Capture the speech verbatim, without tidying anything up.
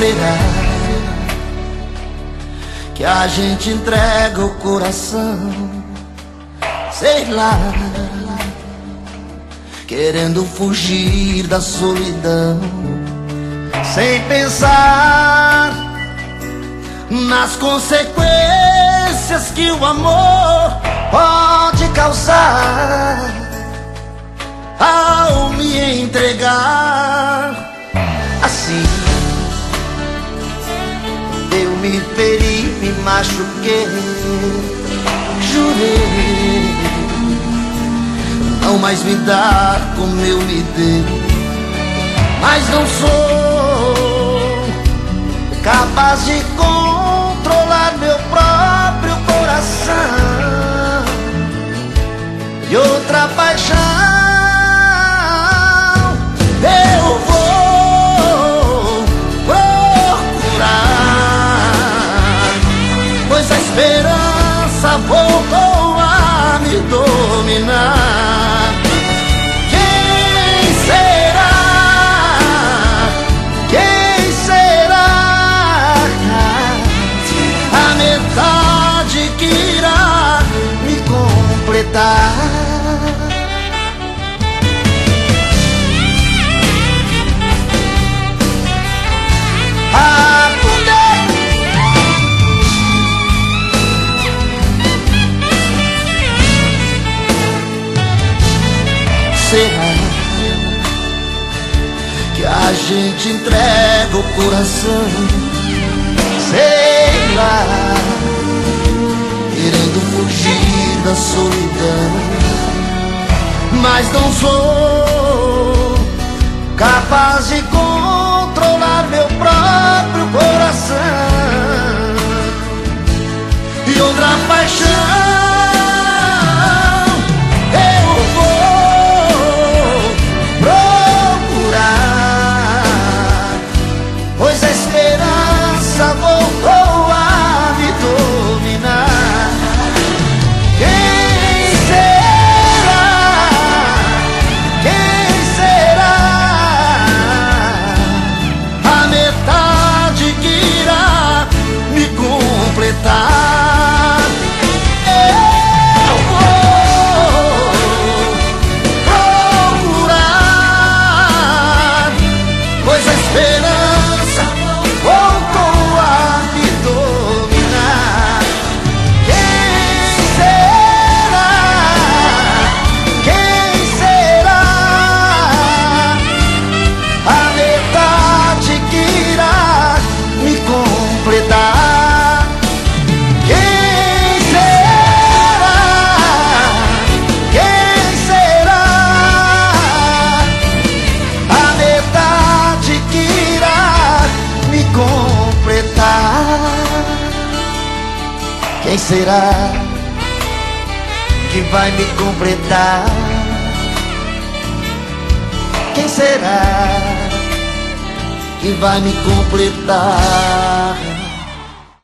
será que a gente entrega o coração? Sei lá, querendo fugir da solidão, sem pensar nas consequências que o amor pode causar ao me entregar. Assim eu me feri, me machuquei, jurei não mais me dar como eu me dei, mas não sou capaz de controlar meu próprio coração. E outra paixão eu vou procurar, pois a esperança voltou a me dominar. Quem será? Quem será a metade que irá me completar? Ah, será que a gente entrega o coração? Sei lá, querendo fugir da solidão, mas não sou capaz de controlar meu próprio coração. E outra paixão voltou a me dominar. Quem será? Quem será a metade que irá me completar? Eu vou procurar, pois a esperança voltou a me dominar. Quem será? Quem será a metade que irá me completar? Quem será? Quem será a metade que irá me completar? Quem será que vai me completar? Quem será que vai me completar?